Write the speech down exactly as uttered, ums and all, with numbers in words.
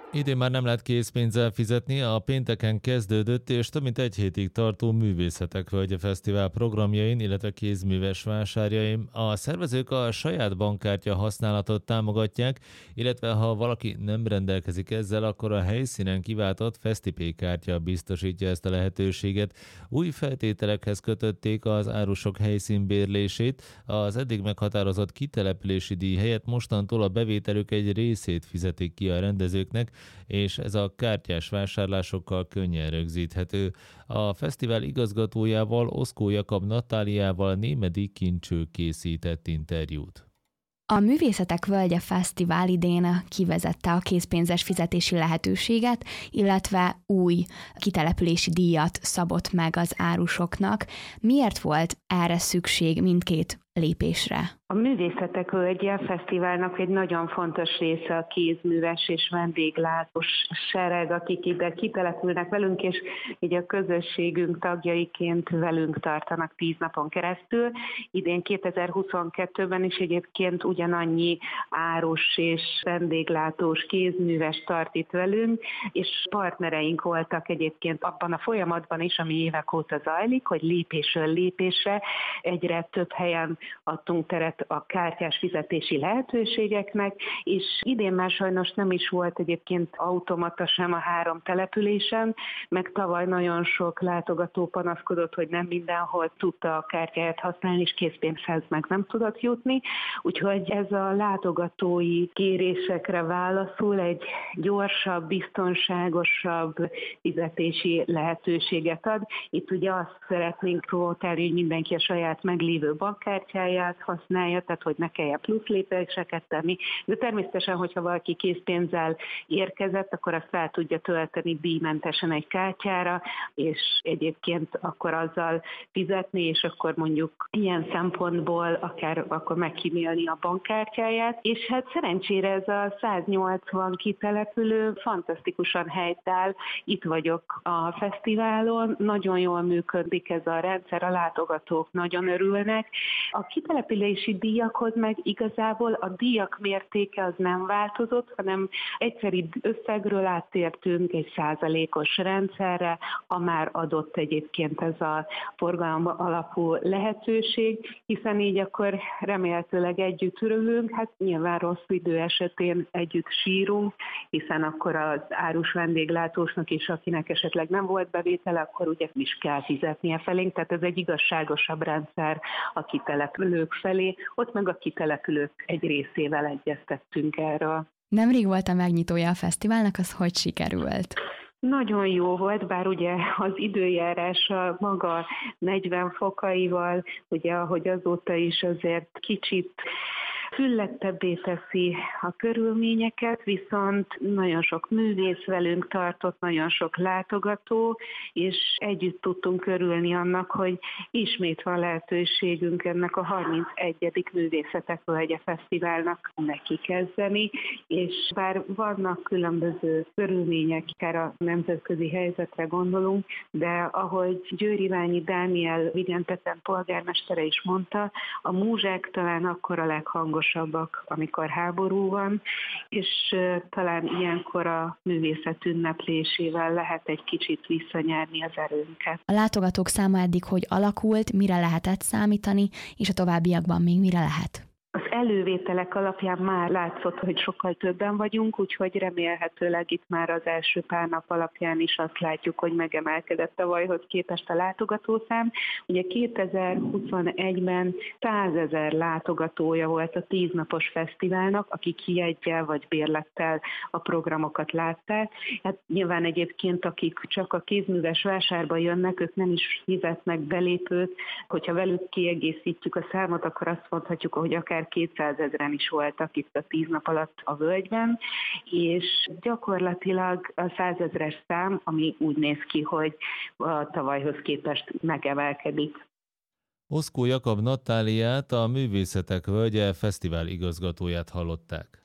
Idén már nem lehet készpénzzel fizetni, a pénteken kezdődött és több mint egy hétig tartó Művészetek Völgye Fesztivál programjain, illetve kézműves vásárjain a szervezők a saját bankkártya használatot támogatják, illetve ha valaki nem rendelkezik ezzel, akkor a helyszínen kiváltott FesztiPay kártya biztosítja ezt a lehetőséget. Új feltételekhez kötötték az árusok helyszínbérlését, az eddig meghatározott kitelepülési díj helyett mostantól a bevételük egy részét fizetik ki a rendezőknek, és ez a kártyás vásárlásokkal könnyen rögzíthető. A fesztivál igazgatójával, Oszkó Jakab Natáliával Némedy Kincső készített interjút. A Művészetek Völgye Fesztivál idén kivezette a készpénzes fizetési lehetőséget, illetve új kitelepülési díjat szabott meg az árusoknak. Miért volt erre szükség mindkét lépésre? A Művészetek Völgye Fesztiválnak egy nagyon fontos része a kézműves és vendéglátós sereg, akik ide kitelepülnek velünk, és így a közösségünk tagjaiként velünk tartanak tíz napon keresztül. Idén kétezer-huszonkettőben is egyébként ugyanannyi árus és vendéglátós kézműves tart itt velünk, és partnereink voltak egyébként abban a folyamatban is, ami évek óta zajlik, hogy lépésről lépésre egyre több helyen adtunk teret a kártyás fizetési lehetőségeknek, és idén már sajnos nem is volt egyébként automata sem a három településen, meg tavaly nagyon sok látogató panaszkodott, hogy nem mindenhol tudta a kártyáját használni, és készpénzhez meg nem tudott jutni, úgyhogy ez a látogatói kérésekre válaszul egy gyorsabb, biztonságosabb fizetési lehetőséget ad. Itt ugye azt szeretnénk promotálni, hogy mindenki a saját meglévő bankkártyáját használja, tehát hogy ne kelljen plusz lépéseket tenni. De természetesen, hogyha valaki készpénzzel érkezett, akkor azt fel tudja tölteni díjmentesen egy kártyára, és egyébként akkor azzal fizetni, és akkor mondjuk ilyen szempontból akár akkor megkímélni a bankkártyáját. És hát szerencsére ez a száznyolcvan kitelepülő fantasztikusan helytáll. Itt vagyok a fesztiválon, nagyon jól működik ez a rendszer, a látogatók nagyon örülnek. A kitelepülési díjakhoz meg igazából a díjak mértéke az nem változott, hanem egyszeri összegről áttértünk egy százalékos rendszerre, a már adott egyébként ez a forgalom alapú lehetőség, hiszen így akkor remélhetőleg együtt örülünk, hát nyilván rossz idő esetén együtt sírunk, hiszen akkor az árus vendéglátósnak is, akinek esetleg nem volt bevétele, akkor ugye is kell fizetnie felénk, tehát ez egy igazságosabb rendszer a kitelepülők felé, ott meg a kitelepülők egy részével egyeztettünk erről. Nemrég volt a megnyitója a fesztiválnak, az hogy sikerült? Nagyon jó volt, bár ugye az időjárása maga negyven fokaival, ugye ahogy azóta is azért kicsit füllettebbé teszi a körülményeket, viszont nagyon sok művész velünk tartott, nagyon sok látogató, és együtt tudtunk örülni annak, hogy ismét van lehetőségünk ennek a harmincegyedik Művészetek Völgye Fesztiválnak neki kezdeni, és bár vannak különböző körülmények, akár a nemzetközi helyzetre gondolunk, de ahogy Győr Iványi Dániel Vigyenteten polgármestere is mondta, a múzsák talán akkor a leghangosabbak, amikor háború van, és talán ilyenkor a művészet ünneplésével lehet egy kicsit visszanyerni az erőnket. A látogatók száma eddig hogy alakult, mire lehetett számítani, és a továbbiakban még mire lehet? Az elővételek alapján már látszott, hogy sokkal többen vagyunk, úgyhogy remélhetőleg itt már az első pár nap alapján is azt látjuk, hogy megemelkedett tavalyhoz képest a látogatószám. Ugye kétezer-huszonegyben százezer látogatója volt a tíznapos fesztiválnak, akik jeggyel vagy bérlettel a programokat látták. Hát nyilván egyébként, akik csak a kézműves vásárba jönnek, ők nem is fizetnek belépőt. Hogyha velük kiegészítjük a számot, akkor azt mondhatjuk, hogy akár kétszázezren is voltak itt a tíz nap alatt a völgyben, és gyakorlatilag a százezres szám, ami úgy néz ki, hogy a tavalyhoz képest megemelkedik. Oszkó Jakab Natáliát, a Művészetek Völgye fesztivál igazgatóját hallották.